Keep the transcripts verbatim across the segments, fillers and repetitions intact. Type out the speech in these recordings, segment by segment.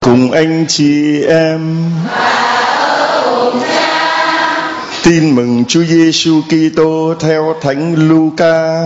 cùng anh chị em. Tin mừng Chúa Giêsu Kitô theo Thánh Luca.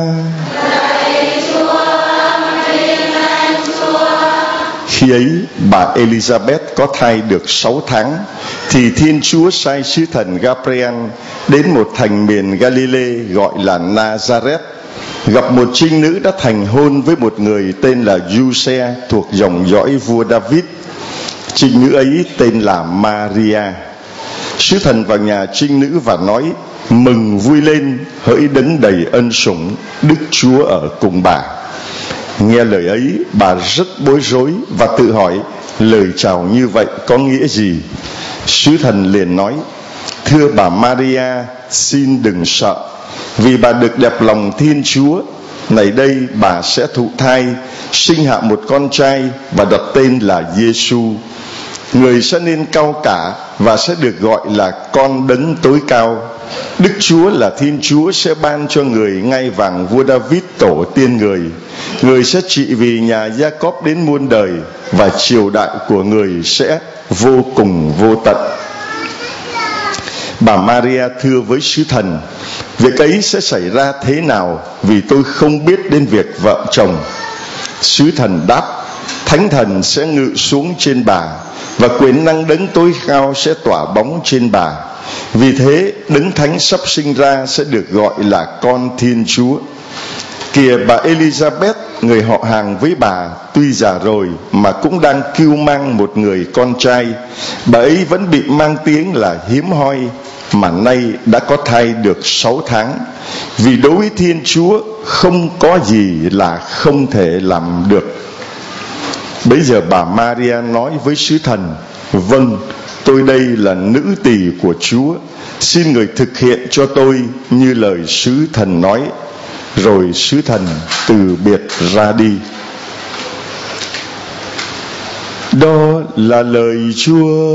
Khi ấy, bà Elizabeth có thai được sáu tháng, thì Thiên Chúa sai sứ thần Gabriel đến một thành miền Galilee gọi là Nazareth, gặp một trinh nữ đã thành hôn với một người tên là Giuse thuộc dòng dõi vua David. Trinh nữ ấy tên là Maria. Sứ thần vào nhà trinh nữ và nói: mừng vui lên, hỡi đấng đầy ân sủng, Đức Chúa ở cùng bà. Nghe lời ấy, bà rất bối rối và tự hỏi lời chào như vậy có nghĩa gì. Sứ thần liền nói: thưa bà Maria, xin đừng sợ, vì bà được đẹp lòng Thiên Chúa. Này đây, bà sẽ thụ thai, sinh hạ một con trai và đặt tên là Giêsu. Người sẽ nên cao cả và sẽ được gọi là con đấng tối cao. Đức Chúa là Thiên Chúa sẽ ban cho người ngai vàng vua David tổ tiên người. Người sẽ trị vì nhà Gia-cốp đến muôn đời, và triều đại của người sẽ vô cùng vô tận. Bà Maria thưa với sứ thần: việc ấy sẽ xảy ra thế nào, vì tôi không biết đến việc vợ chồng. Sứ thần đáp: Thánh thần sẽ ngự xuống trên bà, và quyền năng đấng tối cao sẽ tỏa bóng trên bà. Vì thế, đấng thánh sắp sinh ra sẽ được gọi là con Thiên Chúa. Kìa, bà Elizabeth, người họ hàng với bà, tuy già rồi mà cũng đang cưu mang một người con trai. Bà ấy vẫn bị mang tiếng là hiếm hoi, mà nay đã có thai được sáu tháng. Vì đối với Thiên Chúa không có gì là không thể làm được. Bấy giờ bà Maria nói với sứ thần: vâng, tôi đây là nữ tỳ của Chúa, xin người thực hiện cho tôi như lời sứ thần nói. Rồi sứ thần từ biệt ra đi. Đó là lời Chúa.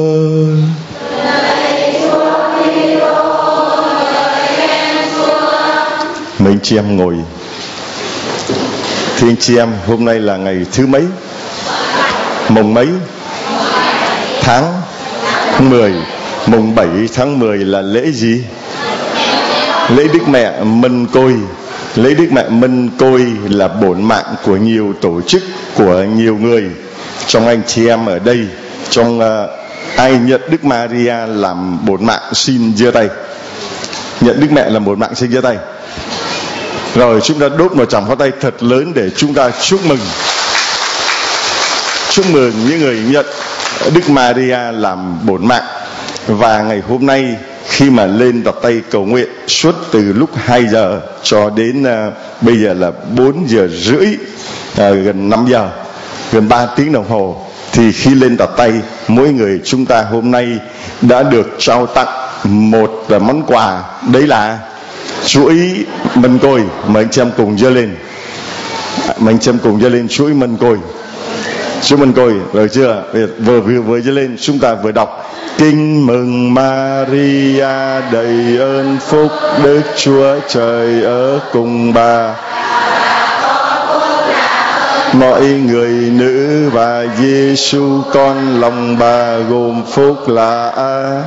Mấy anh chị em ngồi. Thưa anh chị em, hôm nay là ngày thứ mấy? Mùng mấy? Tháng mười. Mùng bảy tháng mười là lễ gì? Lễ Đức Mẹ Mân Côi. Lễ Đức Mẹ Mân Côi là bổn mạng của nhiều tổ chức, của nhiều người. Trong anh chị em ở đây, trong uh, ai nhận Đức Maria làm bổn mạng xin giơ tay. Nhận Đức Mẹ làm bổn mạng xin giơ tay. Rồi chúng ta đốt một tràng pháo tay thật lớn để chúng ta chúc mừng. Chúc mừng những người nhận Đức Maria làm bổn mạng. Và ngày hôm nay, khi mà lên đặt tay cầu nguyện suốt từ lúc hai giờ cho đến uh, bây giờ là bốn giờ rưỡi, uh, gần năm giờ, gần ba tiếng đồng hồ, thì khi lên đặt tay, mỗi người chúng ta hôm nay đã được trao tặng một uh, món quà. Đấy là chuỗi mân côi. Mời anh chị em cùng giơ lên. Mời anh chị em cùng giơ lên chuỗi mân côi. Chuỗi mân côi, rồi chưa? Vừa vừa vừa giơ lên, chúng ta vừa đọc: Kinh mừng Maria đầy ơn phúc, Đức Chúa Trời ở cùng bà. Mọi người nữ và Giêsu con lòng bà gồm phúc là A.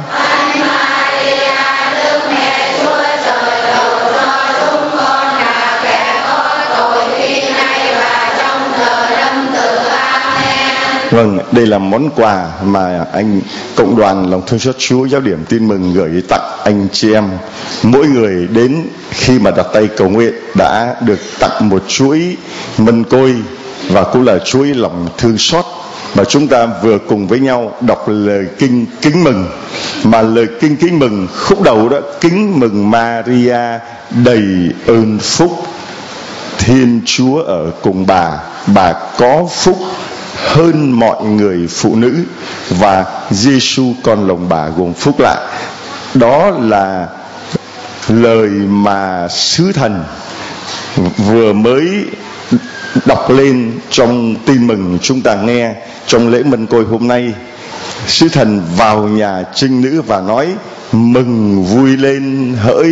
Vâng, đây là món quà mà anh cộng đoàn lòng thương xót Chúa Giáo điểm Tin Mừng gửi tặng anh chị em. Mỗi người đến khi mà đặt tay cầu nguyện đã được tặng một chuỗi mân côi, và cũng là chuỗi lòng thương xót. Và chúng ta vừa cùng với nhau đọc lời kinh kính mừng. Mà lời kinh kính mừng khúc đầu đó: kính mừng Maria đầy ơn phúc, Thiên Chúa ở cùng bà. Bà có phúc hơn mọi người phụ nữ, và Giêsu con lòng bà gồm phúc lạ. Đó là lời mà sứ thần vừa mới đọc lên trong tin mừng chúng ta nghe trong lễ mân côi hôm nay. Sứ thần vào nhà trinh nữ và nói: mừng vui lên, hỡi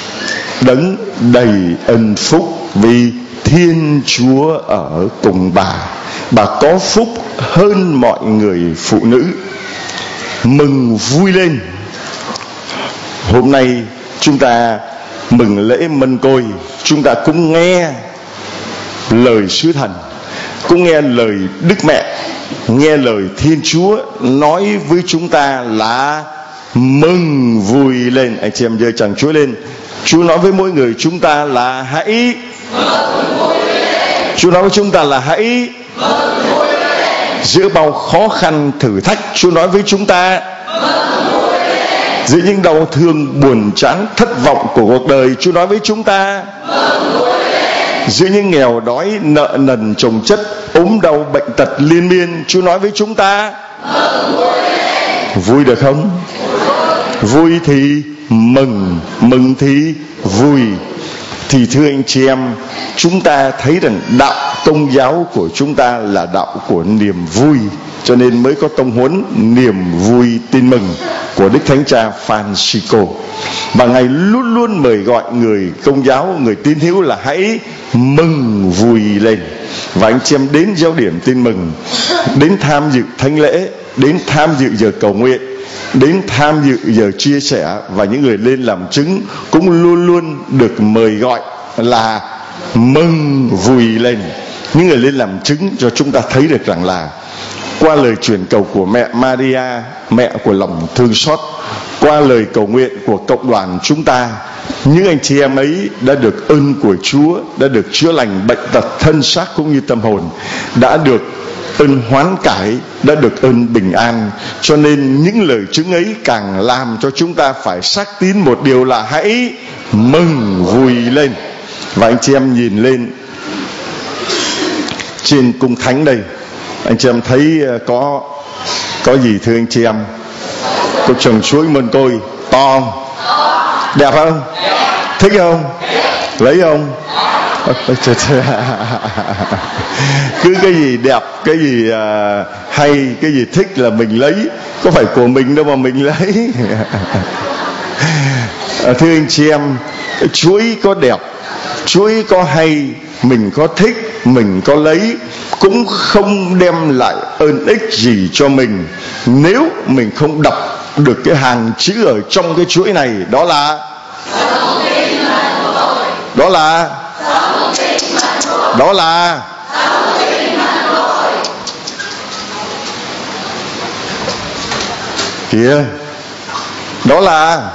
đấng đầy ân phúc, vì Thiên Chúa ở cùng bà. bà có phúc hơn mọi người phụ nữ. Mừng vui lên. Hôm nay chúng ta mừng lễ Mân Côi, chúng ta cũng nghe lời sứ thần, cũng nghe lời Đức Mẹ, nghe lời Thiên Chúa nói với chúng ta là mừng vui lên. Anh chị em giơ tràng Chúa lên. Chúa nói với mỗi người chúng ta là hãy mừng vui lên. Chúa nói với chúng ta là hãy mừng vui lên. Giữa bao khó khăn thử thách, Chúa nói với chúng ta mừng vui lên. Giữa những đau thương buồn chán thất vọng của cuộc đời, Chúa nói với chúng ta mừng vui lên. Giữa những nghèo đói nợ nần chồng chất ốm đau bệnh tật liên miên, Chúa nói với chúng ta mừng vui lên. Vui được không? Vui thì mừng, mừng thì vui. Thì thưa anh chị em, chúng ta thấy rằng đạo Công giáo của chúng ta là đạo của niềm vui, cho nên mới có tông huấn niềm vui tin mừng của Đức Thánh Cha Francisco. Và Ngài luôn luôn mời gọi người Công giáo, người tín hữu là hãy mừng vui lên. Và anh chị em đến giáo điểm tin mừng, đến tham dự thánh lễ, đến tham dự giờ cầu nguyện, đến tham dự giờ chia sẻ, và những người lên làm chứng cũng luôn luôn được mời gọi là mừng vui lên. Những người lên làm chứng cho chúng ta thấy được rằng là qua lời truyền cầu của mẹ Maria, mẹ của lòng thương xót, qua lời cầu nguyện của cộng đoàn chúng ta, những anh chị em ấy đã được ơn của Chúa, đã được chữa lành bệnh tật thân xác cũng như tâm hồn, đã được ơn hoán cải, đã được ơn bình an. Cho nên những lời chứng ấy càng làm cho chúng ta phải xác tín một điều là hãy mừng vui lên. Và anh chị em nhìn lên trên cung thánh đây, anh chị em thấy có có gì thưa anh chị em? Có trồng chuối Mân Côi to không? Đẹp không? Thích không? Lấy không? Cứ cái gì đẹp, cái gì à, hay, cái gì thích là mình lấy, có phải của mình đâu mà mình lấy. À, thưa anh chị em, chuối có đẹp, chuối có hay, mình có thích, mình có lấy, cũng không đem lại ơn ích gì cho mình nếu mình không đọc được cái hàng chữ ở trong cái chuỗi này. Đó là Đó là Đó là Kìa, đó là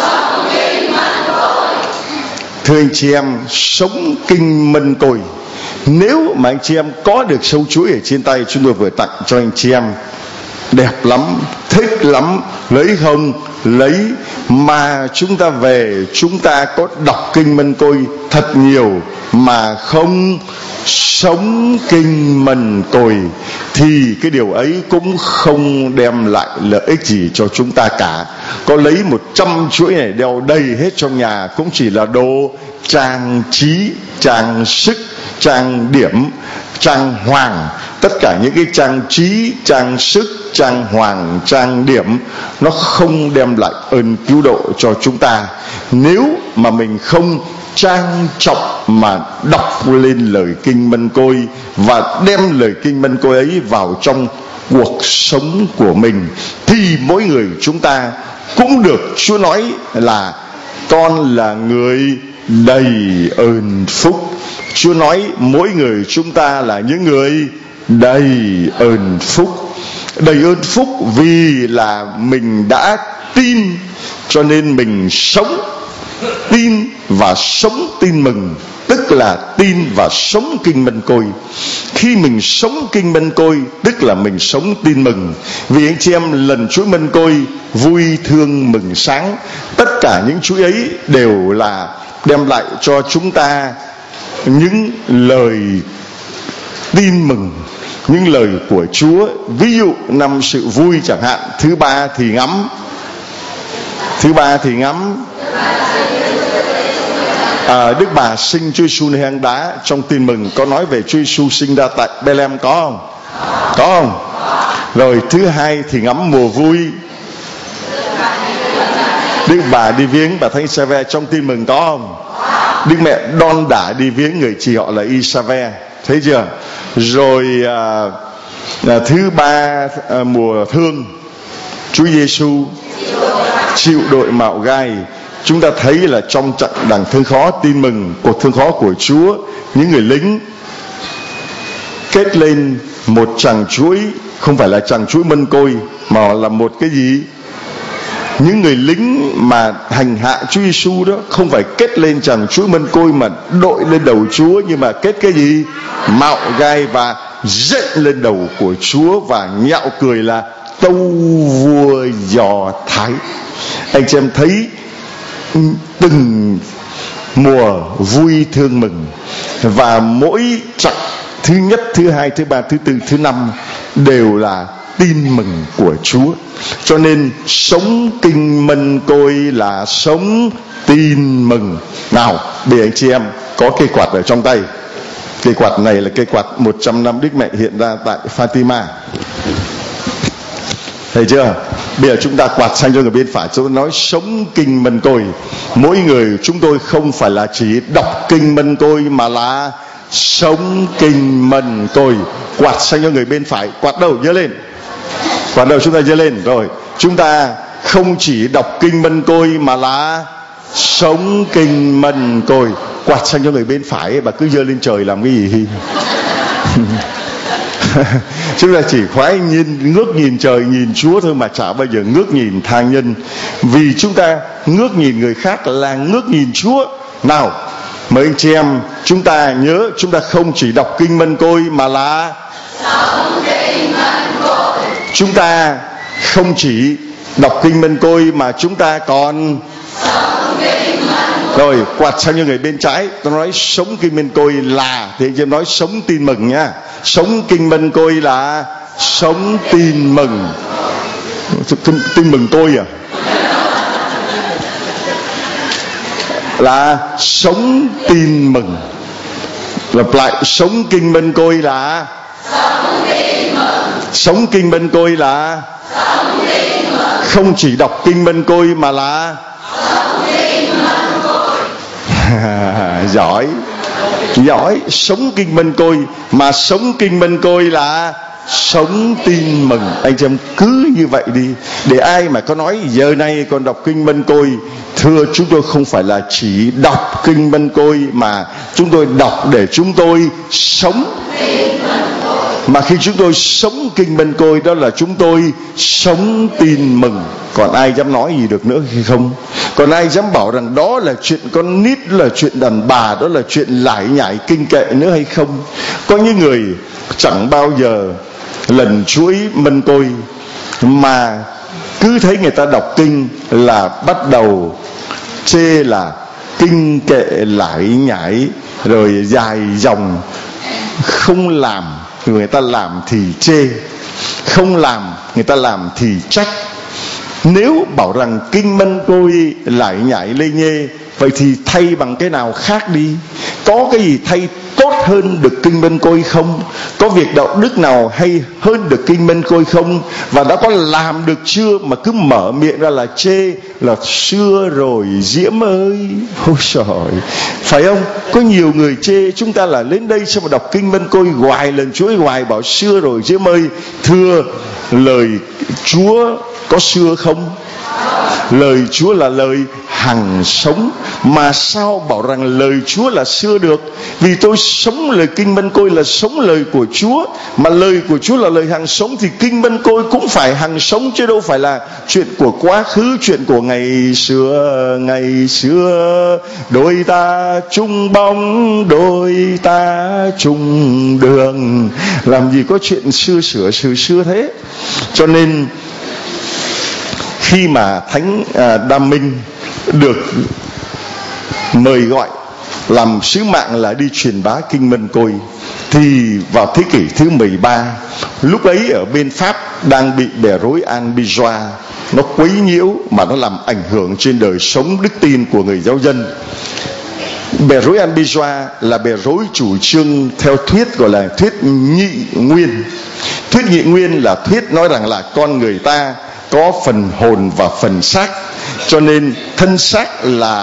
thưa anh chị em, sống kinh Mân Côi. Nếu mà anh chị em có được sâu chuỗi ở trên tay chúng tôi vừa tặng cho anh chị em, đẹp lắm, thích lắm, lấy không? Lấy. Mà chúng ta về, chúng ta có đọc kinh Mân Côi thật nhiều mà không sống kinh Mân Côi thì cái điều ấy cũng không đem lại lợi ích gì cho chúng ta cả. Có lấy một trăm chuỗi này đeo đầy hết trong nhà cũng chỉ là đồ trang trí, trang sức, trang điểm, trang hoàng. Tất cả những cái trang trí, trang sức, trang hoàng, trang điểm nó không đem lại ơn cứu độ cho chúng ta nếu mà mình không trang trọng mà đọc lên lời kinh Mân Côi và đem lời kinh Mân Côi ấy vào trong cuộc sống của mình, thì mỗi người chúng ta cũng được Chúa nói là con là người đầy ơn phúc. Chúa nói mỗi người chúng ta là những người đầy ơn phúc. Đầy ơn phúc vì là mình đã tin, cho nên mình sống tin và sống tin mừng, tức là tin và sống kinh Mân Côi. Khi mình sống kinh Mân Côi tức là mình sống tin mừng. Vì anh chị em, lần chuỗi Mân Côi vui thương mừng sáng, tất cả những chuỗi ấy đều là đem lại cho chúng ta những lời tin mừng, những lời của Chúa. Ví dụ năm sự vui chẳng hạn, thứ ba thì ngắm, thứ ba thì ngắm à, Đức Bà sinh Chúa Giêsu nơi hang đá. Trong tin mừng có nói về Chúa Giêsu sinh ra tại Bethlehem, có không? Có không? Rồi thứ hai thì ngắm mùa vui, Đức Bà đi viếng bà Thánh Isave, trong tin mừng có không? Đức Mẹ đon đả đi viếng người chị họ là Isave. thấy chưa? Rồi à, à, thứ ba à, mùa thương, Chúa Giêsu chịu đội mạo gai. Chúng ta thấy là trong trận đằng thương khó, tin mừng cuộc thương khó của Chúa, những người lính kết lên một chằng chuỗi, không phải là chằng chuỗi mân côi mà là một cái gì? Những người lính mà hành hạ Chúa Giêsu đó không phải kết lên chằng chuỗi mân côi mà đội lên đầu Chúa, nhưng mà kết cái gì? Mạo gai, và dậy lên đầu của Chúa và nhạo cười là tâu vua Do Thái. Anh chị em thấy từng mùa vui thương mừng, và mỗi trận thứ nhất, thứ hai, thứ ba, thứ tư, thứ năm đều là tin mừng của Chúa. Cho nên sống kinh mân côi là sống tin mừng. Nào, để anh chị em có cây quạt ở trong tay. Cây quạt này là cây quạt một trăm năm Đức Mẹ hiện ra tại Fatima. Thấy chưa? Bây giờ chúng ta quạt sang cho người bên phải, chúng tôi nói sống kinh mân côi. Mỗi người chúng tôi không phải là chỉ đọc kinh mân côi mà là sống kinh mân côi. Quạt sang cho người bên phải, quạt đầu giơ lên, quạt đầu chúng ta giơ lên. Rồi chúng ta không chỉ đọc kinh mân côi mà là sống kinh mân côi. Quạt sang cho người bên phải, bà cứ giơ lên trời làm cái gì? Chúng ta chỉ khoái nhìn, ngước nhìn trời, nhìn Chúa thôi mà chả bao giờ ngước nhìn tha nhân. Vì chúng ta ngước nhìn người khác là ngước nhìn Chúa. Nào, mời anh chị em chúng ta nhớ, chúng ta không chỉ đọc kinh mân côi mà là sống kinh mân côi. Chúng ta không chỉ đọc kinh mân côi mà chúng ta còn sống kinh mân côi. Rồi quạt sang cho người bên trái, tôi nói sống kinh mân côi là, thì anh chị em nói sống tin mừng nha. Sống kinh mân côi là sống tin mừng. Tin mừng tôi à? Là sống tin mừng. Lặp lại, sống kinh mân côi là sống tin mừng. Sống kinh mân côi là sống tin mừng. Không chỉ đọc kinh mân côi mà là sống tin mừng côi. Giỏi, giỏi. Sống kinh mân côi, mà sống kinh mân côi là sống tin mừng. Anh chị em cứ như vậy đi, để ai mà có nói giờ này còn đọc kinh mân côi. Thưa, chúng tôi không phải là chỉ đọc kinh mân côi mà chúng tôi đọc để chúng tôi sống. Mà khi chúng tôi sống kinh mân côi, đó là chúng tôi sống tin mừng. Còn ai dám nói gì được nữa hay không? Còn ai dám bảo rằng đó là chuyện con nít, đó là chuyện đàn bà, đó là chuyện lải nhải kinh kệ nữa hay không? Có những người chẳng bao giờ lần chuỗi mân côi, mà cứ thấy người ta đọc kinh là bắt đầu chê là kinh kệ lải nhải, rồi dài dòng. Không làm người ta làm thì chê, không làm người ta làm thì trách. Nếu bảo rằng kinh mân côi lải nhải lê nhê, vậy thì thay bằng cái nào khác đi. Có cái gì thay tốt hơn được kinh mân côi không? Có việc đạo đức nào hay hơn được kinh mân côi không? Và đã có làm được chưa mà cứ mở miệng ra là chê, là xưa rồi Diễm ơi. Ôi trời, phải không? Có nhiều người chê chúng ta là lên đây sao mà đọc kinh mân côi hoài, lần chuỗi hoài, bảo xưa rồi Diễm ơi. Thưa, lời Chúa có xưa không? Lời Chúa là lời hằng sống. Mà sao bảo rằng lời Chúa là xưa được? Vì tôi sống lời kinh mân côi là sống lời của Chúa. Mà lời của Chúa là lời hằng sống, thì kinh mân côi cũng phải hằng sống, chứ đâu phải là chuyện của quá khứ, chuyện của ngày xưa. Ngày xưa đôi ta chung bóng, đôi ta chung đường. Làm gì có chuyện xưa sửa sự xưa thế. Cho nên khi mà Thánh à, Đa Minh được mời gọi làm sứ mạng là đi truyền bá kinh mân côi, thì vào thế kỷ thứ mười ba, lúc ấy ở bên Pháp đang bị bè rối Albigeois nó quấy nhiễu, mà nó làm ảnh hưởng trên đời sống đức tin của người giáo dân. Bè rối Albigeois là bè rối chủ trương theo thuyết gọi là thuyết nhị nguyên. Thuyết nhị nguyên là thuyết nói rằng là con người ta có phần hồn và phần xác, cho nên thân xác là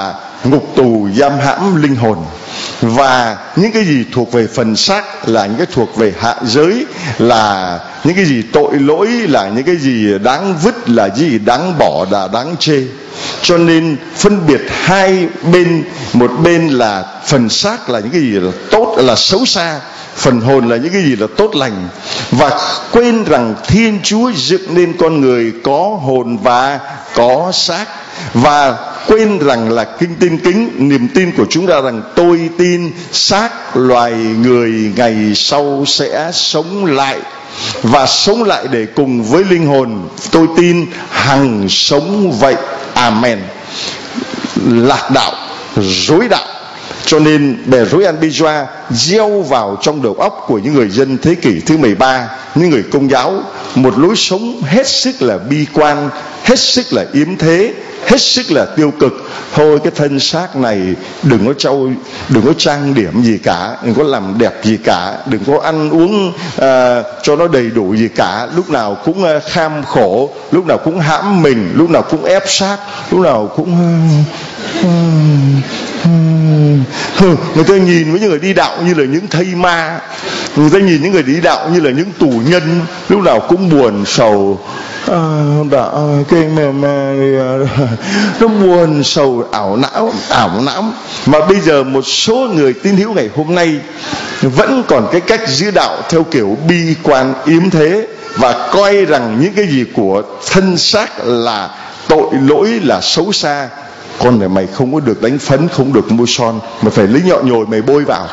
ngục tù giam hãm linh hồn. Và những cái gì thuộc về phần xác là những cái thuộc về hạ giới, là những cái gì tội lỗi, là những cái gì đáng vứt, là gì đáng bỏ, là đáng chê. Cho nên phân biệt hai bên, một bên là phần xác là những cái gì là tốt, là xấu xa, phần hồn là những cái gì là tốt lành, và quên rằng Thiên Chúa dựng nên con người có hồn và có xác. Và quên rằng là kinh tin kính, niềm tin của chúng ta rằng tôi tin xác loài người ngày sau sẽ sống lại, và sống lại để cùng với linh hồn tôi tin hằng sống vậy. Amen. Lạc đạo, rối đạo. Cho nên bè rối An-bi-doa gieo vào trong đầu óc của những người dân thế kỷ thứ mười ba, những người Công giáo, một lối sống hết sức là bi quan, hết sức là yếm thế, hết sức là tiêu cực. Thôi cái thân xác này đừng có trau, đừng có trang điểm gì cả, đừng có làm đẹp gì cả, đừng có ăn uống uh, cho nó đầy đủ gì cả, lúc nào cũng uh, kham khổ, lúc nào cũng hãm mình, lúc nào cũng ép xác, lúc nào cũng uh, uh, uh. Người ta nhìn với những người đi đạo như là những thây ma, người ta nhìn những người đi đạo như là những tù nhân, lúc nào cũng buồn sầu. À, đã, cái mà, mà nó buồn sầu ảo não ảo não. Mà bây giờ một số người tín hữu ngày hôm nay vẫn còn cái cách giữ đạo theo kiểu bi quan yếm thế, và coi rằng những cái gì của thân xác là tội lỗi, là xấu xa. Con này mày không có được đánh phấn, không được mua son, mày phải lấy nhọ nhồi mày bôi vào.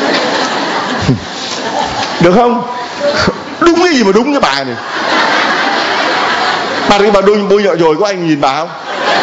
Được không? Đúng cái gì mà đúng cái bà này. Bà đi bà đôi bôi nhọ nhồi, có anh nhìn bà không?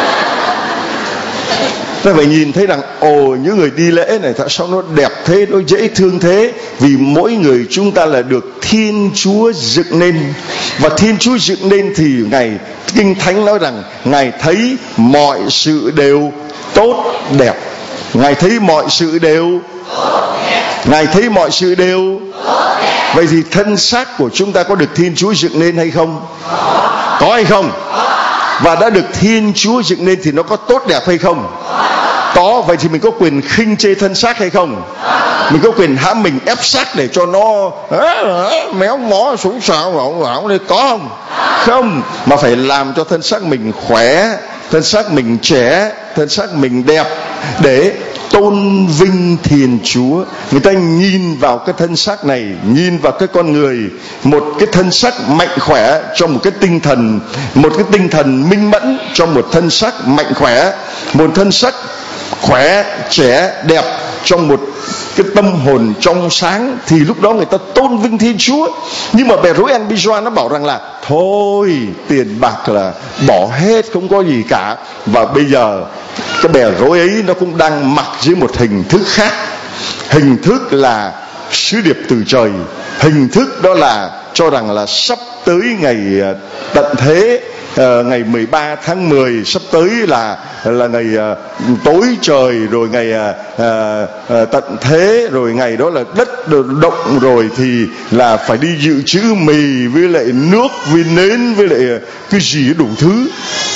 Ta phải nhìn thấy rằng ồ, những người đi lễ này tại sao nó đẹp thế, nó dễ thương thế. Vì mỗi người chúng ta là được Thiên Chúa dựng nên, và Thiên Chúa dựng nên thì Ngài, Kinh Thánh nói rằng Ngài thấy mọi sự đều tốt đẹp. Ngài thấy mọi sự đều Ngài thấy mọi sự đều Vậy thì thân xác của chúng ta có được Thiên Chúa dựng nên hay không? Có hay không? Và đã được Thiên Chúa dựng nên thì nó có tốt đẹp hay không? Có. Vậy thì mình có quyền khinh chê thân xác hay không? Mình có quyền hãm mình, ép xác để cho nó méo mó súng sạo lỏng lỏng đây, có không? Không. Mà phải làm cho thân xác mình khỏe, thân xác mình trẻ, thân xác mình đẹp, để tôn vinh Thiên Chúa. Người ta nhìn vào cái thân xác này, nhìn vào cái con người, một cái thân xác mạnh khỏe trong một cái tinh thần, một cái tinh thần minh mẫn trong một thân xác mạnh khỏe, một thân xác khỏe, trẻ, đẹp trong một cái tâm hồn trong sáng, thì lúc đó người ta tôn vinh Thiên Chúa. Nhưng mà bè rối An-bi-doa nó bảo rằng là thôi, tiền bạc là bỏ hết, không có gì cả. Và bây giờ cái bè rối ấy nó cũng đang mặc dưới một hình thức khác. Hình thức là sứ điệp từ trời. Hình thức đó là cho rằng là sắp tới ngày tận thế, uh, ngày mười ba tháng mười sắp tới là là ngày uh, tối trời, rồi ngày uh, uh, tận thế, rồi ngày đó là đất động, rồi thì là phải đi dự trữ mì với lại nước với nến với lại cái gì đủ thứ.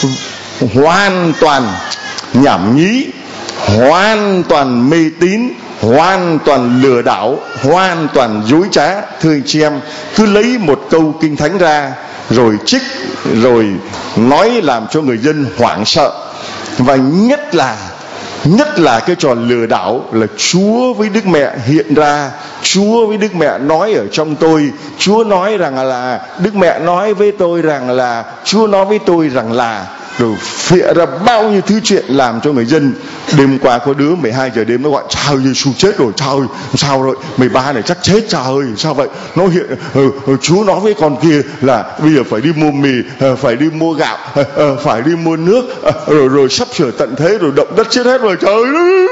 Hoàn toàn nhảm nhí, hoàn toàn mê tín, hoàn toàn lừa đảo, hoàn toàn dối trá. Thưa anh chị em, cứ lấy một câu Kinh Thánh ra rồi trích, rồi nói làm cho người dân hoảng sợ. Và nhất là nhất là cái trò lừa đảo là Chúa với Đức Mẹ hiện ra, Chúa với Đức Mẹ nói ở trong tôi, Chúa nói rằng là, Đức Mẹ nói với tôi rằng là, Chúa nói với tôi rằng là, rồi phịa ra bao nhiêu thứ chuyện làm cho người dân. Đêm qua có đứa mười hai giờ đêm nó gọi trời ơi, Giêsu chết rồi, trời ơi, sao rồi, mười ba này chắc chết, trời ơi, sao vậy? Nó hiện ừ, ừ, Chúa nói với con kia là bây giờ phải đi mua mì, phải đi mua gạo, phải đi mua nước, rồi rồi sắp sửa tận thế, rồi động đất chết hết rồi, trời ơi.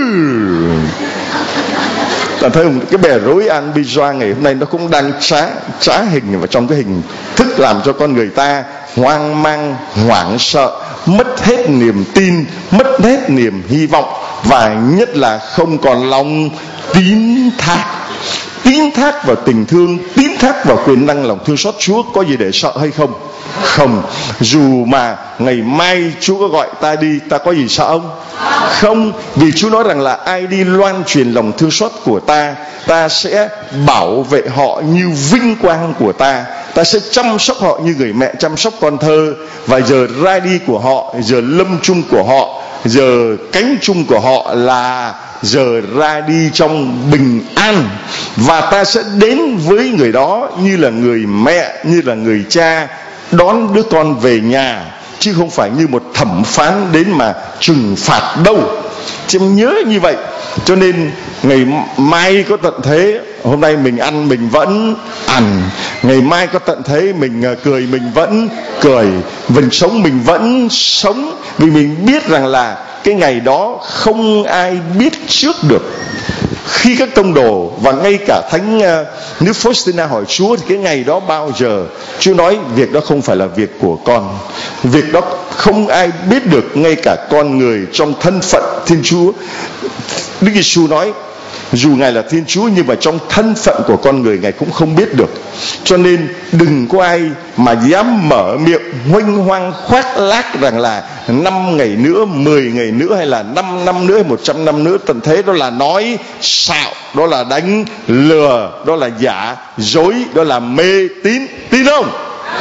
Bạn thấy không? Cái bè rối An-bi-doa ngày hôm nay nó cũng đang trá trá hình vào trong cái hình thức làm cho con người ta hoang mang, hoảng sợ, mất hết niềm tin, mất hết niềm hy vọng, và nhất là không còn lòng tín thác. Tín thác vào tình thương, tín thác vào quyền năng lòng thương xót Chúa có gì để sợ hay không? Không. Dù mà ngày mai Chúa có gọi ta đi, ta có gì sợ không? Không. Vì Chúa nói rằng là ai đi loan truyền lòng thương xót của ta, ta sẽ bảo vệ họ như vinh quang của ta. Ta sẽ chăm sóc họ như người mẹ chăm sóc con thơ. Và giờ ra đi của họ, giờ lâm chung của họ, giờ cánh chung của họ là giờ ra đi trong bình an. Và ta sẽ đến với người đó như là người mẹ, như là người cha đón đứa con về nhà, chứ không phải như một thẩm phán đến mà trừng phạt đâu. Chị nhớ như vậy. Cho nên ngày mai có tận thế, hôm nay mình ăn mình vẫn ăn, ngày mai có tận thế mình cười mình vẫn cười, mình sống mình vẫn sống. Vì mình biết rằng là cái ngày đó không ai biết trước được. Khi các tông đồ và ngay cả thánh uh, nữ Faustina hỏi Chúa thì cái ngày đó bao giờ, Chúa nói việc đó không phải là việc của con. Việc đó không ai biết được, ngay cả con người trong thân phận Thiên Chúa. Đức Giêsu nói dù Ngài là Thiên Chúa nhưng mà trong thân phận của con người Ngài cũng không biết được. Cho nên đừng có ai mà dám mở miệng huênh hoang khoác lác rằng là năm ngày nữa, mười ngày nữa, hay là năm năm nữa, một trăm năm nữa tận thế. Đó là nói xạo, đó là đánh lừa, đó là giả dối, đó là mê tín. Tin không?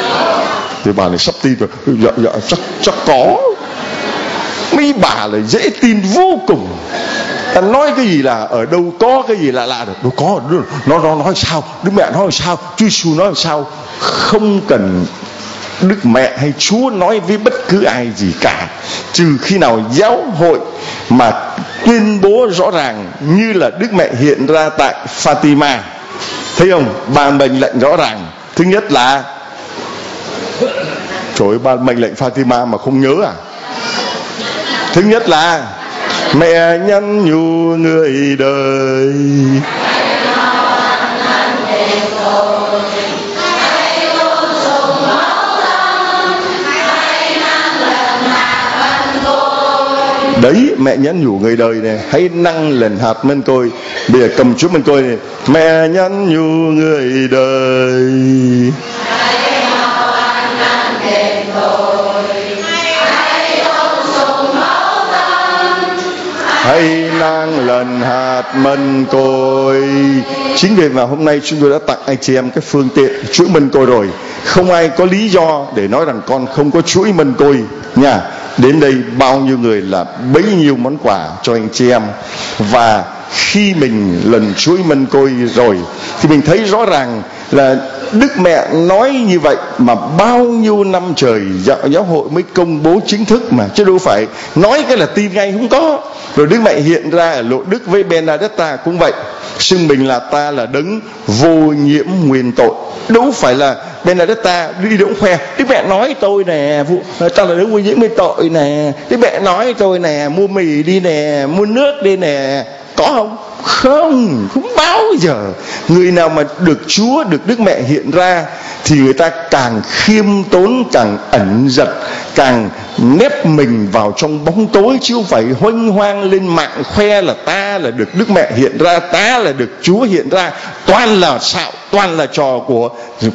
Thì bà này sắp tin rồi. Dạ, dạ, chắc, chắc có. Mấy bà là dễ tin vô cùng. Ta nói cái gì là ở đâu có cái gì là lạ được. Đâu có, nó, nó nói sao, Đức Mẹ nói sao, Chúa Giêsu nói sao. Không cần Đức Mẹ hay Chúa nói với bất cứ ai gì cả, trừ khi nào giáo hội mà tuyên bố rõ ràng, như là Đức Mẹ hiện ra tại Fatima. Thấy không? Ba mệnh lệnh rõ ràng. Thứ nhất là, trời ơi, ba mệnh lệnh Fatima mà không nhớ à? Thứ nhất là mẹ nhắn nhủ người đời, đấy, mẹ nhắn nhủ người đời này, hãy năng lần hạt mân côi. Bây giờ cầm chút mân côi này. Mẹ nhắn nhủ người đời, hãy năng lần hạt mân côi. Chính vì mà hôm nay chúng tôi đã tặng anh chị em cái phương tiện chuỗi mân côi rồi. Không ai có lý do để nói rằng con không có chuỗi mân côi nha. Đến đây bao nhiêu người là bấy nhiêu món quà cho anh chị em. Và khi mình lần chuỗi mân côi rồi thì mình thấy rõ ràng là Đức Mẹ nói như vậy mà bao nhiêu năm trời giáo, giáo hội mới công bố chính thức mà, chứ đâu phải nói cái là tin ngay, không có. Rồi Đức Mẹ hiện ra ở Lộ Đức với Bernadetta cũng vậy, xưng mình là ta là đấng vô nhiễm nguyên tội. Đâu phải là Bernadetta đi đâu cũng khoe Đức Mẹ nói tôi nè, ta là đấng vô nhiễm nguyên tội nè, Đức Mẹ nói tôi nè, mua mì đi nè, mua nước đi nè. Có không? Không, không bao giờ. Người nào mà được Chúa, được Đức Mẹ hiện ra thì người ta càng khiêm tốn, càng ẩn giật, càng nép mình vào trong bóng tối, chứ không phải huênh hoang lên mạng khoe là ta là được Đức Mẹ hiện ra, ta là được Chúa hiện ra. Toàn là xạo, toàn là trò của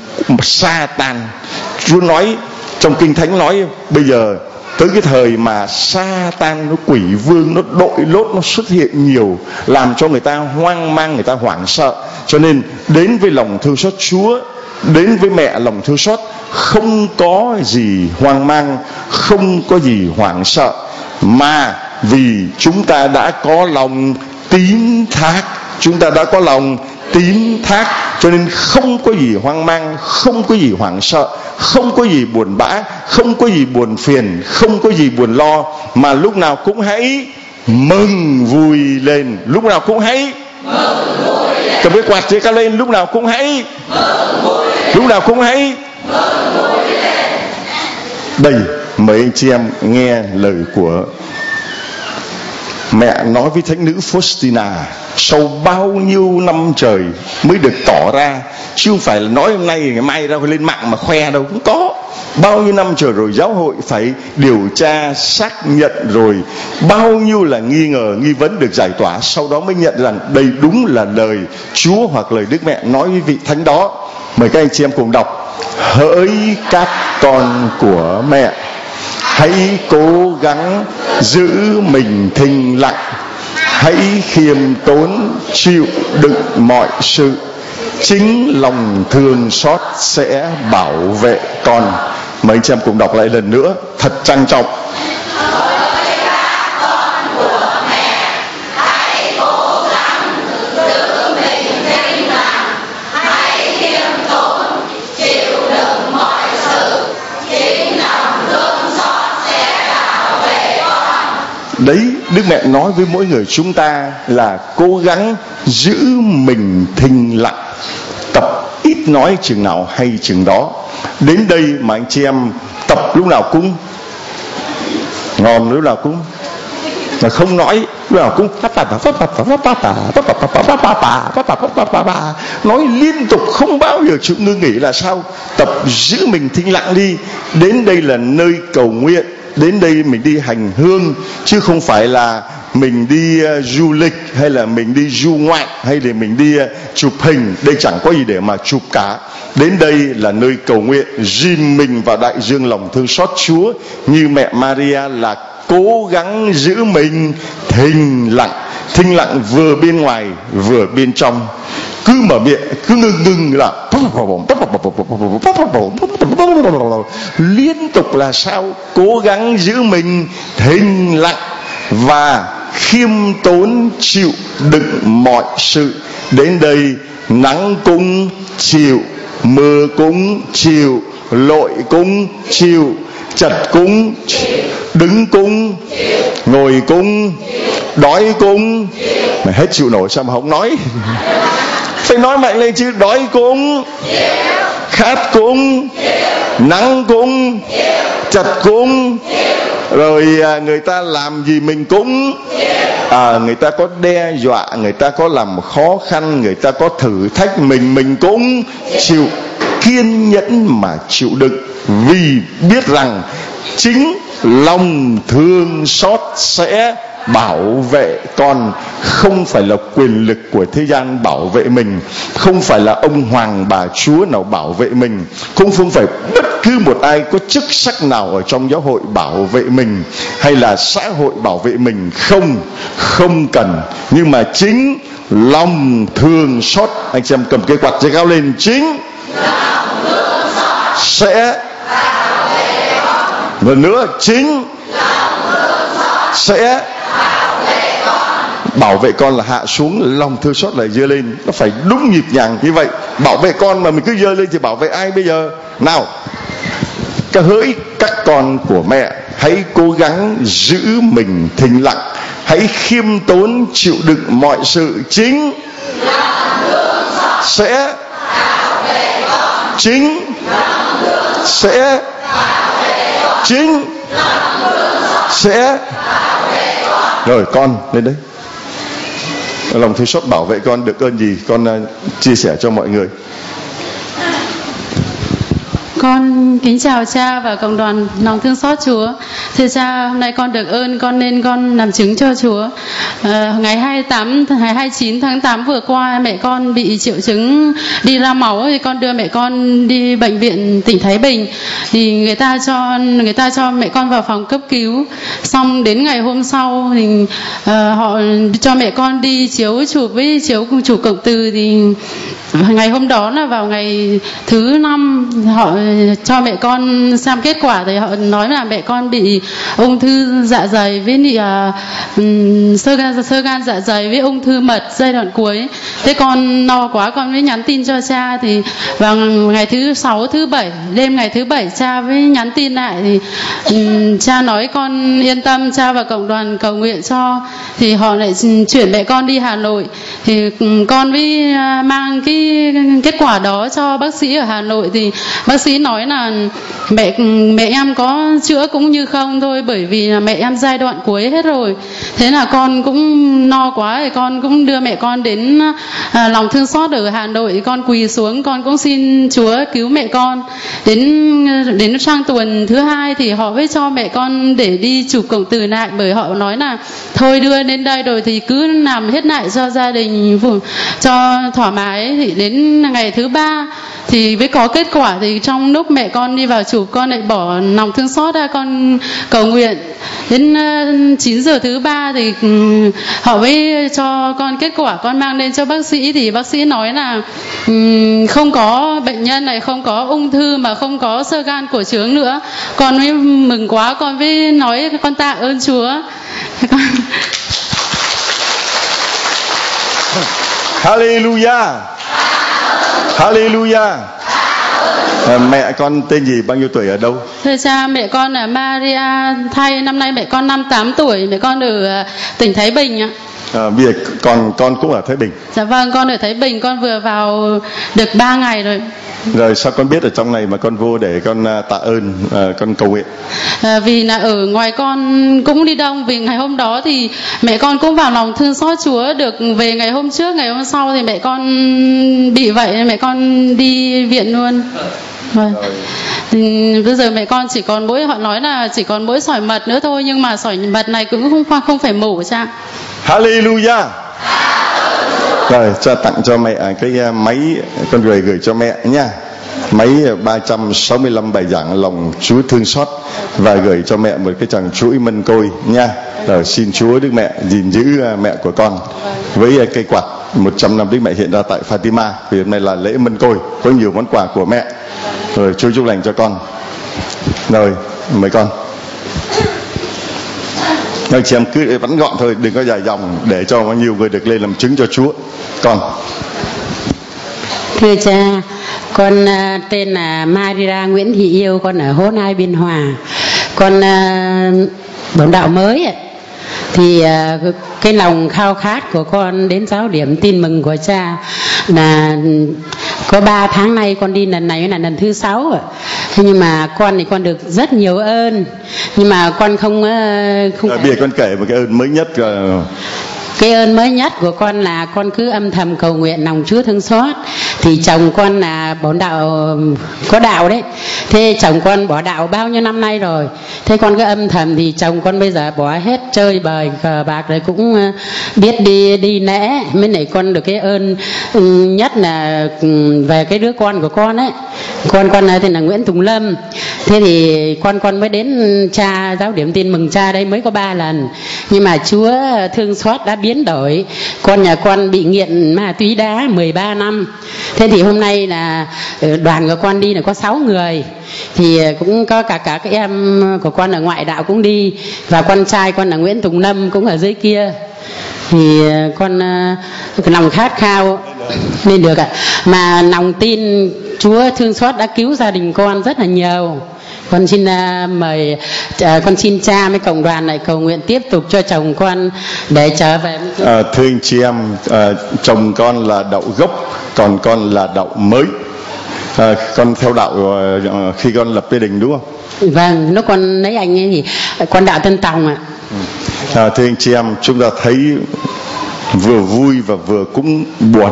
Sa-tan. Chúa nói trong Kinh Thánh, nói bây giờ tới cái thời mà Sa-tan nó quỷ vương, nó đội lốt, nó xuất hiện nhiều, làm cho người ta hoang mang, người ta hoảng sợ. Cho nên đến với lòng thương xót Chúa, đến với mẹ lòng thương xót, không có gì hoang mang, không có gì hoảng sợ, mà vì chúng ta đã có lòng tín thác, chúng ta đã có lòng tín thác, cho nên không có gì hoang mang, không có gì hoảng sợ, không có gì buồn bã, không có gì buồn phiền, không có gì buồn lo, mà lúc nào cũng hãy mừng vui lên. Lúc nào cũng hãy mừng vui lên. Cầm cái quạt trên cao lên, lúc nào cũng hãy mừng vui lên. Lúc nào cũng hãy mừng vui lên. Đây, mời anh chị em nghe lời của mẹ nói với thánh nữ Faustina sau bao nhiêu năm trời mới được tỏ ra, chứ không phải là nói hôm nay ngày mai ra lên mạng mà khoe đâu. Cũng có bao nhiêu năm trời rồi, giáo hội phải điều tra xác nhận rồi, bao nhiêu là nghi ngờ nghi vấn được giải tỏa, sau đó mới nhận rằng đây đúng là lời Chúa hoặc lời Đức Mẹ nói với vị thánh đó. Mời các anh chị em cùng đọc: hỡi các con của mẹ, hãy cố gắng giữ mình thinh lặng, hãy khiêm tốn chịu đựng mọi sự, chính lòng thương xót sẽ bảo vệ con. Mấy anh chị em cùng đọc lại lần nữa thật trang trọng: Đấy, Đức Mẹ nói với mỗi người chúng ta là cố gắng giữ mình thinh lặng, tập ít nói chừng nào hay chừng đó. Đến đây mà anh chị em tập lúc nào cũng ngon, lúc nào cũng mà không nói, lúc nào cũng nói liên tục, không bao giờ chịu ngưng nghỉ là sao? Tập giữ mình thinh lặng đi. Đến đây là nơi cầu nguyện, đến đây mình đi hành hương, chứ không phải là mình đi uh, du lịch, hay là mình đi du ngoạn, hay là mình đi uh, chụp hình. Đây chẳng có gì để mà chụp cả. Đến đây là nơi cầu nguyện, dìm mình vào đại dương lòng thương xót Chúa. Như mẹ Maria là cố gắng giữ mình thinh lặng. Thinh lặng vừa bên ngoài vừa bên trong. Cứ mở miệng, cứ ngưng ngưng là liên tục là sao? Cố gắng giữ mình thinh lặng và khiêm tốn chịu đựng mọi sự. Đến đây nắng cũng chịu, mưa cũng chịu, lội cũng chịu, chật cũng chịu, đứng cũng chịu, ngồi cũng chịu, đói cũng chịu. Mày hết chịu nổi sao mà không nói? Phải nói mạnh lên chứ. Đói cũng chịu, khát cũng chịu, nắng cũng chịu, chật cũng chịu. Rồi à, người ta làm gì mình cũng à, người ta có đe dọa, người ta có làm khó khăn, người ta có thử thách mình, mình cũng chịu, kiên nhẫn mà chịu đựng, vì biết rằng chính lòng thương xót sẽ bảo vệ con. Không phải là quyền lực của thế gian bảo vệ mình, không phải là ông hoàng bà chúa nào bảo vệ mình, cũng không phải bất cứ một ai có chức sắc nào ở trong giáo hội bảo vệ mình, hay là xã hội bảo vệ mình. Không, không cần. Nhưng mà chính lòng thương xót, anh chị em cầm cây quạt giơ cao lên, chính lòng thương xót sẽ bảo vệ con. Và nữa, chính lòng thương xót sẽ bảo vệ con. Là hạ xuống, lòng thương xót lại giơ lên. Nó phải đúng nhịp nhàng như vậy. Bảo vệ con mà mình cứ giơ lên thì bảo vệ ai bây giờ? Nào, các hỡi các con của mẹ, hãy cố gắng giữ mình thinh lặng, hãy khiêm tốn chịu đựng mọi sự, chính sẽ chính sẽ chính sẽ rồi con lên đấy. Lòng thương xót bảo vệ con được ơn gì? Con uh, chia sẻ cho mọi người. Con kính chào cha và cộng đoàn lòng thương xót Chúa. Thưa cha, hôm nay con được ơn, con nên con làm chứng cho Chúa. À, ngày hai mươi tám, ngày hai mươi chín tháng tám vừa qua, mẹ con bị triệu chứng đi ra máu, thì con đưa mẹ con đi bệnh viện tỉnh Thái Bình. Thì người ta cho người ta cho mẹ con vào phòng cấp cứu. Xong đến ngày hôm sau thì uh, họ cho mẹ con đi chiếu chụp với chiếu chụp cộng từ. Thì ngày hôm đó là vào ngày thứ năm, họ cho mẹ con xem kết quả thì họ nói là mẹ con bị ung thư dạ dày với uh, sơ gan sơ gan dạ dày với ung thư mật giai đoạn cuối. Thế con no quá, con mới nhắn tin cho cha. Thì vào ngày thứ sáu, thứ bảy, đêm ngày thứ bảy cha mới nhắn tin lại. Thì um, cha nói con yên tâm, cha và cộng đoàn cầu nguyện cho. Thì họ lại chuyển mẹ con đi Hà Nội. Thì um, con mới uh, mang cái kết quả đó cho bác sĩ ở Hà Nội. Thì bác sĩ nói là mẹ mẹ em có chữa cũng như không thôi, bởi vì là mẹ em giai đoạn cuối hết rồi. Thế là con cũng no quá thì con cũng đưa mẹ con đến à, lòng thương xót ở Hà Nội, con quỳ xuống con cũng xin Chúa cứu mẹ con. Đến đến sang tuần thứ hai thì họ mới cho mẹ con để đi chụp cộng từ lại, bởi họ nói là thôi đưa đến đây rồi thì cứ làm hết lại cho gia đình cho thoải mái. Thì đến ngày thứ ba thì mới có kết quả, thì trong lúc mẹ con đi vào chụp con lại bỏ lòng thương xót ra, con cầu nguyện đến chín giờ thứ ba thì họ mới cho con kết quả. Con mang lên cho bác sĩ thì bác sĩ nói là um, không có bệnh nhân này, không có ung thư mà không có xơ gan cổ trướng nữa. Con mới mừng quá, con mới nói con tạ ơn Chúa. Hallelujah, Hallelujah. À, mẹ con tên gì, bao nhiêu tuổi, ở đâu? Thưa cha, mẹ con là Maria Thay, năm nay mẹ con năm mươi tám tuổi, mẹ con ở tỉnh Thái Bình ạ. À, bây giờ con con cũng ở Thái Bình. Dạ vâng, con ở Thái Bình, con vừa vào được ba ngày rồi. Rồi sao con biết ở trong này mà con vô để con tạ ơn, uh, con cầu nguyện? À, vì là ở ngoài con cũng đi đông, vì ngày hôm đó thì mẹ con cũng vào lòng thương xót Chúa, được về ngày hôm trước, ngày hôm sau thì mẹ con bị vậy, mẹ con đi viện luôn. Vâng. Thì bây giờ mẹ con chỉ còn mỗi, họ nói là chỉ còn mỗi sỏi mật nữa thôi, nhưng mà sỏi mật này cũng không không phải mổ cha. Hallelujah. Rồi cho tặng cho mẹ cái máy, con gửi gửi cho mẹ nha, máy ba trăm sáu mươi lăm bài giảng lòng Chúa thương xót, và gửi cho mẹ một cái chàng chuỗi mân côi nha. Rồi xin Chúa Đức Mẹ gìn giữ mẹ của con với cây quạt một trăm năm Đức Mẹ hiện ra tại Fatima, vì hôm nay là lễ mân côi, có nhiều món quà của mẹ. Rồi Chúa chúc lành cho con. Rồi mời con. Nói chị em cứ vắn gọn thôi, đừng có dài dòng, để cho nhiều người được lên làm chứng cho Chúa. Con. Thưa cha, con uh, tên là Maria Nguyễn Thị Yêu, con ở Hố Nai, Biên Hòa. Con uh, bổn đạo mới ấy. Thì uh, cái lòng khao khát của con đến giáo điểm tin mừng của cha là có ba tháng nay con đi lần này là lần thứ sáu rồi. Thế nhưng mà con thì con được rất nhiều ơn, nhưng mà con không không à, bây giờ con kể một cái ơn mới nhất. uh... Cái ơn mới nhất của con là con cứ âm thầm cầu nguyện lòng Chúa thương xót. Thì chồng con là bổn đạo có đạo đấy, thế chồng con bỏ đạo bao nhiêu năm nay rồi, thế con cứ âm thầm, thì chồng con bây giờ bỏ hết chơi bời cờ bạc rồi, cũng biết đi đi lễ. Mới này con được cái ơn nhất là về cái đứa con của con ấy, con con thì là Nguyễn Tùng Lâm. Thế thì con con mới đến cha giáo điểm tin mừng cha đây mới có ba lần, nhưng mà Chúa thương xót đã biến đổi. Con nhà con bị nghiện ma túy đá mười ba năm. Thế thì hôm nay là đoàn của con đi là có sáu người, thì cũng có cả cả các em của con ở ngoại đạo cũng đi, và con trai con là Nguyễn Tùng Lâm cũng ở dưới kia. Thì con cái lòng khát khao nên được ạ, mà lòng tin Chúa thương xót đã cứu gia đình con rất là nhiều. Con xin uh, mời uh, con xin cha với cộng đoàn này cầu nguyện tiếp tục cho chồng con để trở về. À, thưa anh chị em, à, chồng con là đạo gốc, còn con là đạo mới. À, con theo đạo uh, khi con lập gia đình đúng không? Vâng, lúc con lấy anh ấy thì con đạo Tân Tòng ạ. À, thưa anh chị em, chúng ta thấy vừa vui và vừa cũng buồn.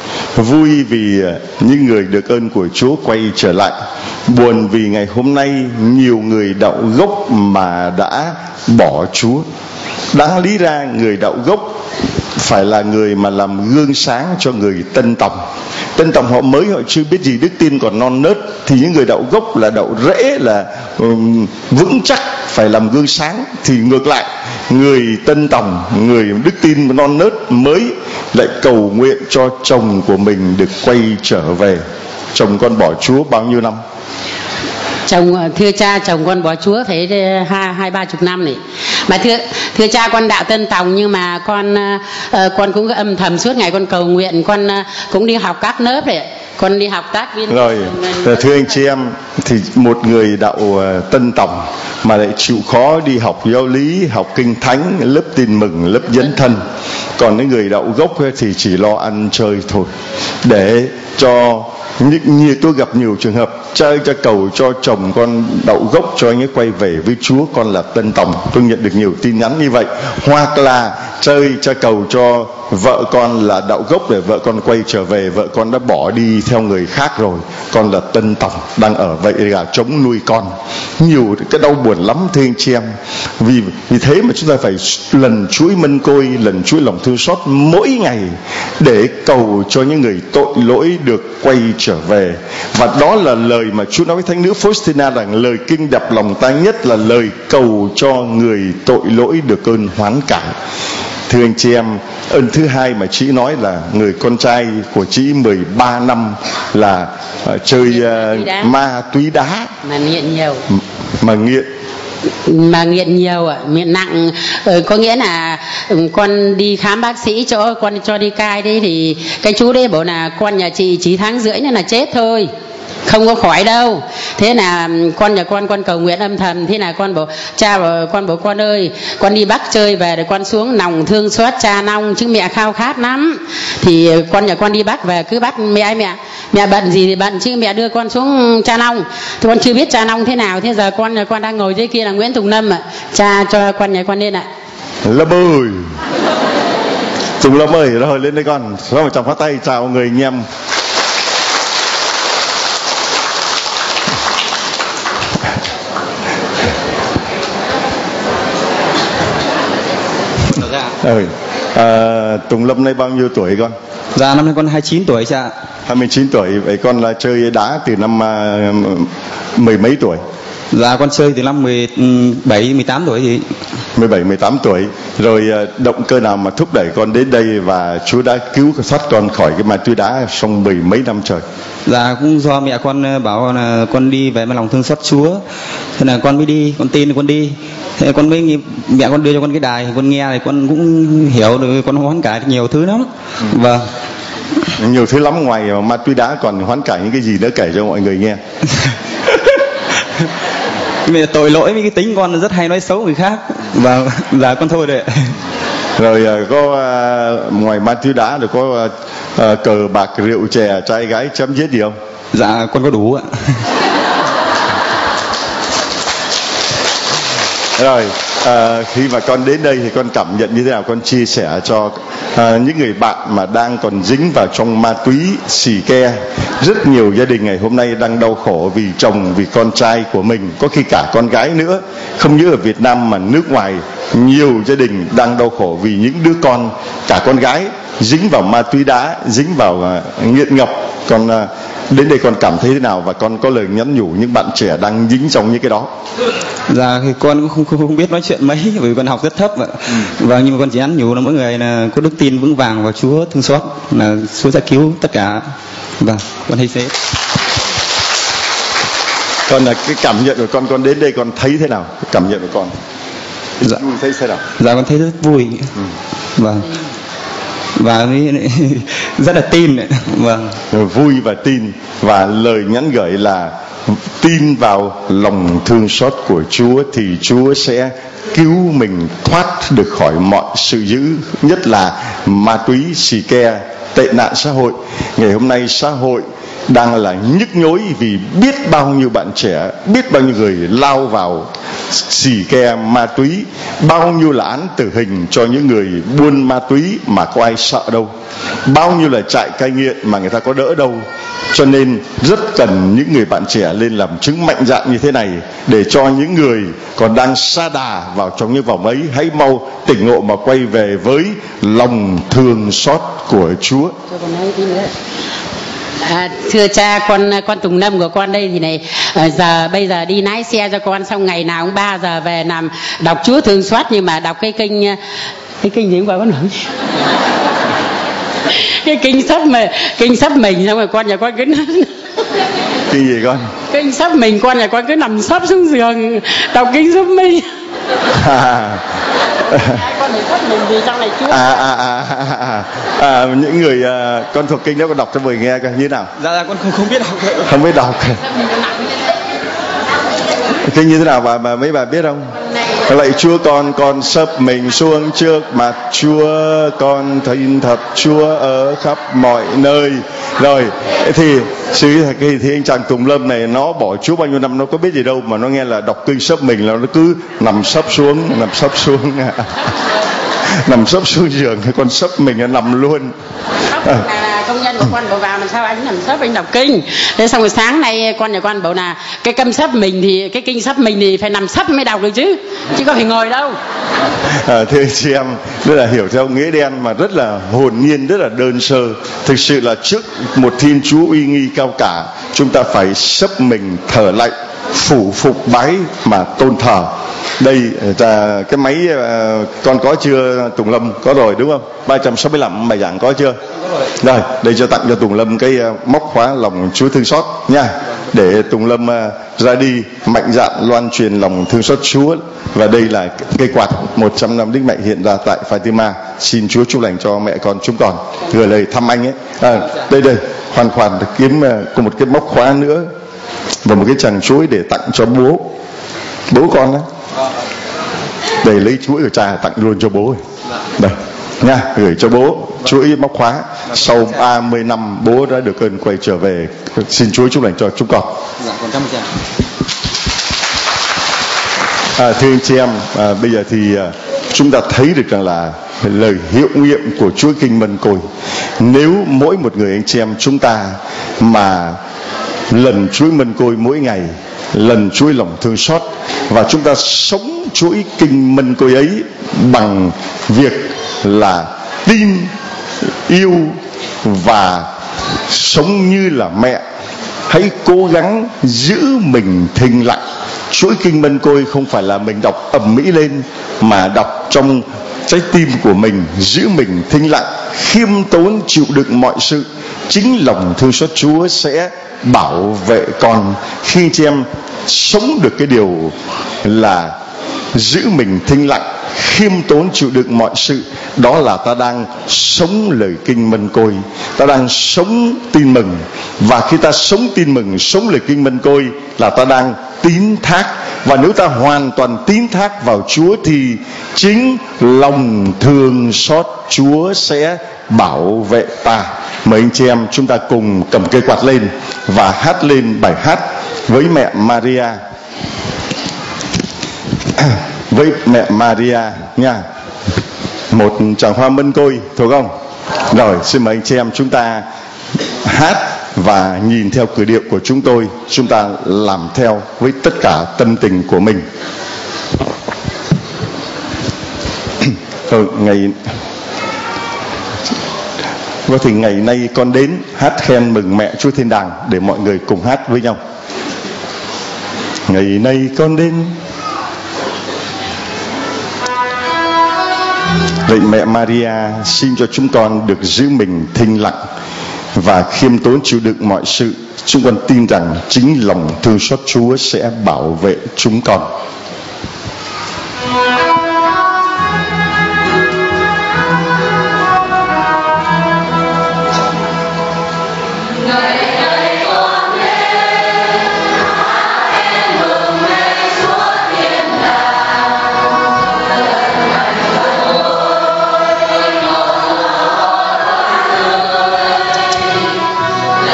Vui vì những người được ơn của Chúa quay trở lại, buồn vì ngày hôm nay nhiều người đạo gốc mà đã bỏ Chúa. Đáng lý ra người đạo gốc phải là người mà làm gương sáng cho người Tân Tòng. Tân Tòng họ mới, họ chưa biết gì, đức tin còn non nớt, thì những người đạo gốc là đạo rễ, là um, vững chắc, phải làm gương sáng. Thì ngược lại, người Tân Tòng, người đức tin non nớt mới lại cầu nguyện cho chồng của mình được quay trở về. Chồng con bỏ Chúa bao nhiêu năm? Chồng thưa cha, chồng con bỏ Chúa phải hai hai ba chục năm này. Mà thưa thưa cha, con đạo Tân Tòng, nhưng mà con uh, con cũng âm thầm suốt ngày con cầu nguyện, con uh, cũng đi học các lớp đấy, con đi học tác viên. Rồi, thưa anh chị em, thì một người đạo uh, Tân Tòng mà lại chịu khó đi học giáo lý, học kinh thánh, lớp tin mừng, lớp dấn thân. Còn những người đạo gốc thì chỉ lo ăn chơi thôi, để cho như, như tôi gặp nhiều trường hợp chơi cho cầu cho chồng con đậu gốc cho anh ấy quay về với Chúa, con là tân tòng. Tôi nhận được nhiều tin nhắn như vậy. Hoặc là chơi cho cầu cho vợ con là đậu gốc để vợ con quay trở về, vợ con đã bỏ đi theo người khác rồi, con là tân tòng đang ở vậy gà trống nuôi con. Nhiều cái đau buồn lắm thưa anh chị em. Vì vì thế mà chúng ta phải lần chuỗi mân côi, lần chuỗi lòng thương xót mỗi ngày để cầu cho những người tội lỗi được quay trở về. Và đó là lời mà Chúa nói với thánh nữ Faustina rằng lời kinh đập lòng ta nhất là lời cầu cho người tội lỗi được ơn hoán cải. Thưa anh chị em, ơn thứ hai mà chị nói là người con trai của chị mười ba năm là uh, chơi uh, ma túy đá mà nghiện nhiều, mà nghiện mà nghiện nhiều ạ, nghiện nặng. Ừ, có nghĩa là ừ, con đi khám bác sĩ cho con cho đi cai đấy, thì cái chú đấy bảo là con nhà chị chỉ tháng rưỡi nữa là chết thôi, không có khỏi đâu. Thế là con nhà con con cầu nguyện âm thầm. Thế là con bảo cha bảo con bảo con ơi, con đi Bắc chơi về rồi con xuống lòng thương xót cha nong, chứ mẹ khao khát lắm. Thì con nhà con đi Bắc về cứ bắt mẹ ơi mẹ mẹ bận gì thì bận, chứ mẹ đưa con xuống cha nong. Thì con chưa biết cha nong thế nào. Thế giờ con nhà con đang ngồi dưới kia là Nguyễn Tùng Lâm ạ, cha cho con nhà con lên ạ. Lâm ơi, Tùng Lâm ơi, rồi lên đây con. Rồi một tràng pháo tay chào người anh em. Ừ. À, Tùng Lâm nay bao nhiêu tuổi con? Dạ năm nay con hai mươi chín tuổi cha. hai mươi chín tuổi. Vậy con là chơi đá từ năm uh, mười mấy tuổi? Dạ con chơi từ năm mười bảy, mười tám tuổi thì mười bảy, mười tám tuổi. Rồi uh, động cơ nào mà thúc đẩy con đến đây và Chúa đã cứu thoát con khỏi cái ma túy đá trong mười mấy năm trời? Dạ cũng do mẹ con bảo là con đi về mà lòng thương xót Chúa, thế là con mới đi, con tin thì con đi. Thế con mới mẹ con đưa cho con cái đài, con nghe thì con cũng hiểu được, con hoán cải nhiều thứ lắm. Ừ. Vâng. Nhiều thứ lắm, ngoài ma túy đá còn hoán cải những cái gì nữa kể cho mọi người nghe. Mẹ tội lỗi với cái tính con rất hay nói xấu người khác. Và là con thôi đấy. Rồi có uh, ngoài ma túy đá rồi có uh, cờ bạc rượu chè trai gái chém giết gì không? Dạ con có đủ ạ. Rồi à, khi mà con đến đây thì con cảm nhận như thế nào? Con chia sẻ cho à, những người bạn mà đang còn dính vào trong ma túy xì ke. Rất nhiều gia đình ngày hôm nay đang đau khổ vì chồng, vì con trai của mình, có khi cả con gái nữa. Không những ở Việt Nam mà nước ngoài, nhiều gia đình đang đau khổ vì những đứa con, cả con gái dính vào ma túy đá, dính vào uh, nghiện ngập. Con uh, đến đây con cảm thấy thế nào và con có lời nhắn nhủ những bạn trẻ đang dính trong những cái đó? Dạ thì con cũng không, không, không biết nói chuyện mấy, bởi vì con học rất thấp ạ. Ừ. Và nhưng mà con chỉ nhắn nhủ là mỗi người là có đức tin vững vàng vào Chúa thương xót, là Chúa sẽ cứu tất cả. Và con thấy thế. Còn là cái cảm nhận của con, con đến đây con thấy thế nào? Cái cảm nhận của con? Dạ. Thấy thế nào? Dạ con thấy rất vui. Ừ. Vâng. Và rất là tin. Vâng. Vui và tin. Và lời nhắn gửi là tin vào lòng thương xót của Chúa thì Chúa sẽ cứu mình thoát được khỏi mọi sự dữ, nhất là ma túy, xì ke, tệ nạn xã hội. Ngày hôm nay xã hội đang là nhức nhối vì biết bao nhiêu bạn trẻ, biết bao nhiêu người lao vào xì ke ma túy, bao nhiêu là án tử hình cho những người buôn ma túy mà có ai sợ đâu, bao nhiêu là trại cai nghiện mà người ta có đỡ đâu. Cho nên rất cần những người bạn trẻ lên làm chứng mạnh dạn như thế này, để cho những người còn đang sa đà vào trong những vòng ấy hãy mau tỉnh ngộ mà quay về với lòng thương xót của Chúa. À, thưa cha, con con Tùng Lâm của con đây thì này, à, giờ bây giờ đi lái xe cho con, xong ngày nào cũng ba giờ về nằm đọc Chúa thương xót, nhưng mà đọc cái kinh cái kinh gì cũng qua con nói cái kinh sắp mà kinh sắp mình, xong rồi con nhà con cứ kinh gì con? Kinh sắp mình, con nhà con cứ nằm sắp xuống giường đọc kinh sắp mình. À. Con phải sắp mình vì trong này Chúa. À, à, à, à, à, à, những người uh, con thuộc kinh đó con đọc cho mọi người nghe coi như thế nào? Dạ dạ con không không biết đọc. Không biết đọc. Kinh như thế nào bà, bà mấy bà biết không? Này Lạy Chúa, con con sấp mình xuống trước mặt Chúa, con tin thật Chúa ở khắp mọi nơi. Rồi thì thì, thì anh chàng Tùng Lâm này nó bỏ Chúa bao nhiêu năm, nó có biết gì đâu mà nó nghe là đọc kinh sấp mình là nó cứ nằm sấp xuống, nằm sấp xuống nằm sấp xuống giường, con sấp mình nó nằm luôn. À. Công nhân của con bảo vào làm sao anh nằm sấp anh đọc kinh. Thế xong rồi sáng nay con nhà con bảo là cái câm sấp mình thì cái kinh sấp mình thì phải nằm sấp mới đọc được chứ, chứ có phải ngồi đâu. À, thưa chị em, rất là hiểu theo nghĩa đen mà rất là hồn nhiên, rất là đơn sơ. Thực sự là trước một Thiên Chúa uy nghi cao cả, chúng ta phải sấp mình thở lạy, phủ phục bái mà tôn thờ. Đây là cái máy con có chưa Tùng Lâm? Có rồi đúng không? ba trăm sáu mươi lăm bài giảng có chưa? Rồi, đây cho tặng cho Tùng Lâm cái móc khóa lòng Chúa thương xót nha, để Tùng Lâm ra đi mạnh dạn loan truyền lòng thương xót Chúa. Và đây là cây quạt một trăm năm Đức Mẹ hiện ra tại Fatima. Xin Chúa chúc lành cho mẹ con chúng con. Gửi lời thăm anh ấy. À, đây đây, hoàn hoàn kiếm cùng một cái móc khóa nữa và một cái chàng chuối để tặng cho bố bố con đó. Để lấy chuỗi của cha tặng luôn cho bố. Đây nha, gửi cho bố chuỗi móc khóa. Sau ba mươi năm bố đã được ơn quay trở về. Xin Chúa chúc lành cho chúng con. À, thưa anh chị em, à, bây giờ thì à, chúng ta thấy được rằng là lời hiệu nghiệm của Chúa Kinh Mân Côi. Nếu mỗi một người anh chị em chúng ta mà lần chuỗi mân côi mỗi ngày, lần chuỗi lòng thương xót, và chúng ta sống chuỗi kinh mân côi ấy bằng việc là tin, yêu và sống như là mẹ, hãy cố gắng giữ mình thinh lặng. Chuỗi kinh mân côi không phải là mình đọc ầm mỹ lên, mà đọc trong trái tim của mình, giữ mình thinh lặng, khiêm tốn chịu đựng mọi sự. Chính lòng thương xót Chúa sẽ bảo vệ con. Khi anh chị em sống được cái điều là giữ mình thinh lặng, khiêm tốn chịu đựng mọi sự, đó là ta đang sống lời kinh mân côi, ta đang sống tin mừng. Và khi ta sống tin mừng, sống lời kinh mân côi là ta đang tín thác. Và nếu ta hoàn toàn tín thác vào Chúa thì chính lòng thương xót Chúa sẽ bảo vệ ta. Mời anh chị em chúng ta cùng cầm cây quạt lên và hát lên bài hát với mẹ Maria. Với mẹ Maria nha. Một tràng hoa mân côi, thuộc không? Rồi, xin mời anh chị em chúng ta hát và nhìn theo cử điệu của chúng tôi, chúng ta làm theo với tất cả tâm tình của mình. Ừ, ngày có thì ngày nay con đến hát khen mừng mẹ Chúa Thiên Đàng để mọi người cùng hát với nhau. Ngày nay con đến vậy mẹ Maria xin cho chúng con được giữ mình thinh lặng và khiêm tốn chịu đựng mọi sự. Chúng con tin rằng chính lòng thương xót Chúa sẽ bảo vệ chúng con.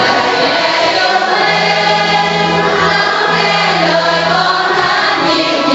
Hãy subscribe cho kênh Ghiền Mì Gõ để không bỏ lỡ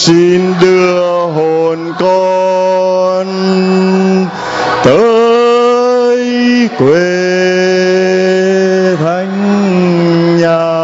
xin đưa hồn con tới quê thánh nhàn.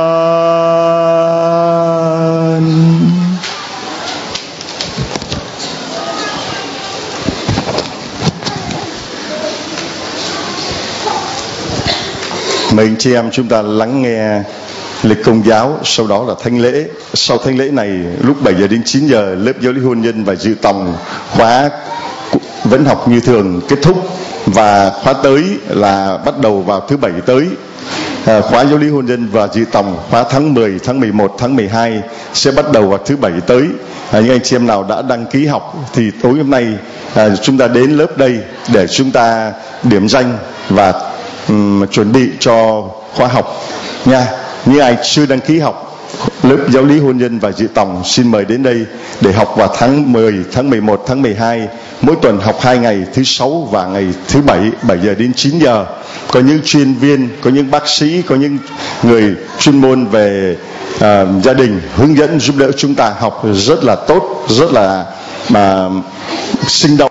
Mời anh chị em chúng ta lắng nghe lịch công giáo, sau đó là thánh lễ. Sau thánh lễ này lúc bảy giờ đến chín giờ lớp giáo lý hôn nhân và dự tòng khóa vẫn học như thường kết thúc, và khóa tới là bắt đầu vào thứ bảy tới. À, khóa giáo lý hôn nhân và dự tòng khóa tháng mười, tháng mười một, tháng mười hai sẽ bắt đầu vào thứ bảy tới. À, những anh chị em nào đã đăng ký học thì tối hôm nay à, chúng ta đến lớp đây để chúng ta điểm danh và um, chuẩn bị cho khóa học nha. Những ai chưa đăng ký học lớp giáo lý hôn nhân và dự tòng xin mời đến đây để học vào tháng mười, tháng mười một, tháng mười hai. Mỗi tuần học hai ngày, thứ sáu và ngày thứ bảy, bảy giờ đến chín giờ. Có những chuyên viên, có những bác sĩ, có những người chuyên môn về uh, gia đình hướng dẫn giúp đỡ chúng ta học rất là tốt, rất là uh, sinh động.